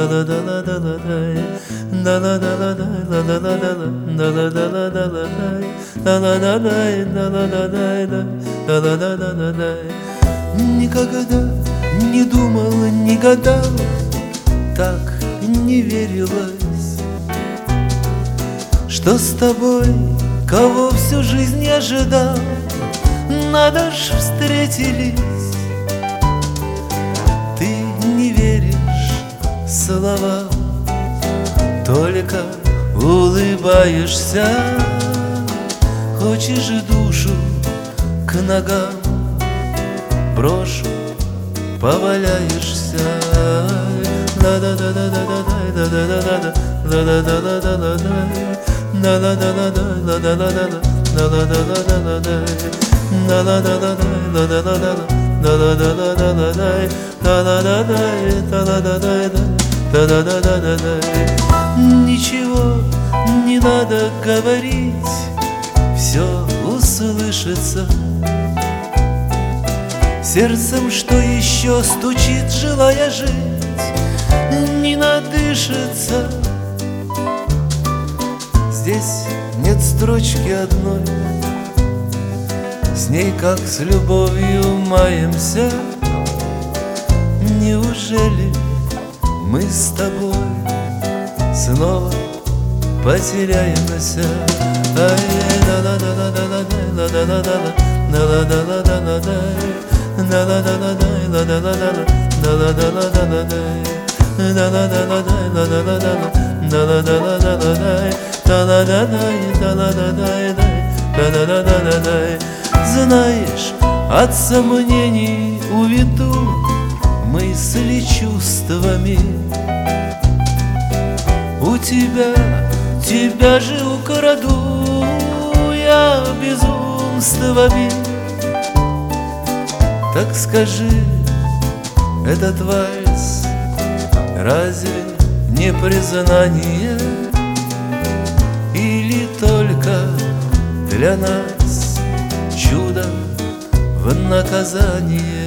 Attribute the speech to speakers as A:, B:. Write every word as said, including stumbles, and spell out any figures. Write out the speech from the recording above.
A: Никогда не думал, не гадал, так не верилось, что с тобой, кого всю жизнь не ожидал, надо ж встретились. Ты не веришь словам, только улыбаешься. Хочешь душу к ногам брошу, поваляешься. Ничего не надо говорить, все услышится. Сердцем, что еще стучит, желая жить, не надышится. Здесь нет строчки одной, с ней как с любовью маемся. Неужели мы с тобой снова потеряемся? Знаешь, от сомнений уведу мысли чувствами. У тебя, тебя же украду я безумствами. Так скажи, этот вальс разве не признание? Или только для нас чудо в наказание?